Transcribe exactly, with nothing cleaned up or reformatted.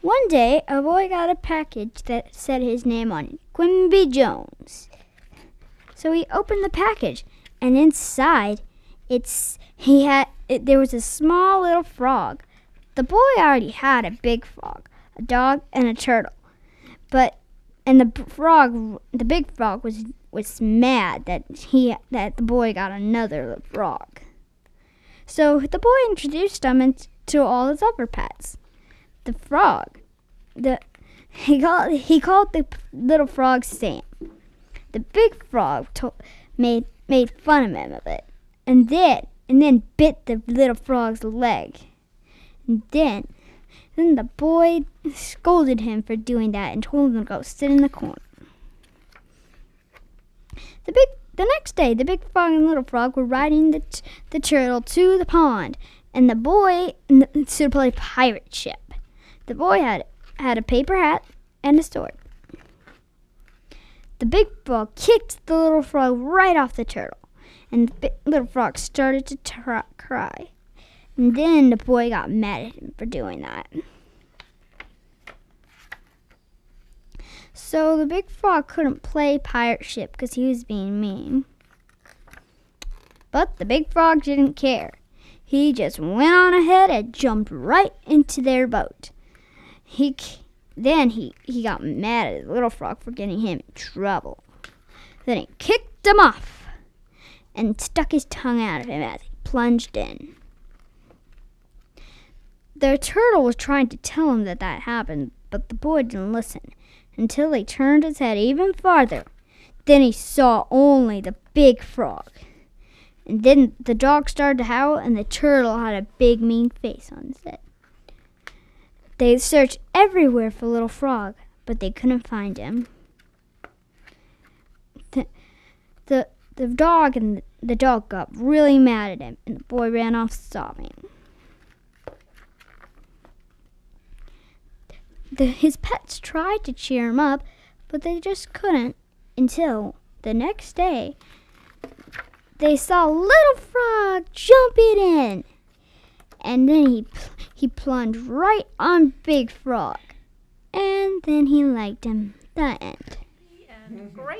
One day, a boy got a package that said his name on it, Quimby Jones. So he opened the package, and inside, it's he had it, there was a small little frog. The boy already had a big frog, a dog, and a turtle. But and the frog, the big frog, was was mad that he that the boy got another frog. So the boy introduced him to all his other pets. The frog, the he called he called the little frog Sam. The big frog to, made made fun of him of it, and then and then bit the little frog's leg. And then then the boy scolded him for doing that and told him to go sit in the corner. The big the next day, the big frog and little frog were riding the t- the turtle to the pond, and the boy n- to play pirate ship. The boy had had a paper hat and a sword. The big frog kicked the little frog right off the turtle, and the big, little frog started to t- cry. And then the boy got mad at him for doing that. So the big frog couldn't play pirate ship because he was being mean. But the big frog didn't care. He just went on ahead and jumped right into their boat. He then he, he got mad at the little frog for getting him in trouble. Then he kicked him off and stuck his tongue out of him as he plunged in. The turtle was trying to tell him that that happened, but the boy didn't listen until he turned his head even farther. Then he saw only the big frog. And then the dog started to howl, and the turtle had a big mean face on his head. They searched everywhere for little frog, but they couldn't find him. The the, the dog and the, the dog got really mad at him, and the boy ran off sobbing. The, his pets tried to cheer him up, but they just couldn't until the next day they saw little frog jumping in. And then he he plunged right on Big Frog. And then he liked him. The end. Yeah, great.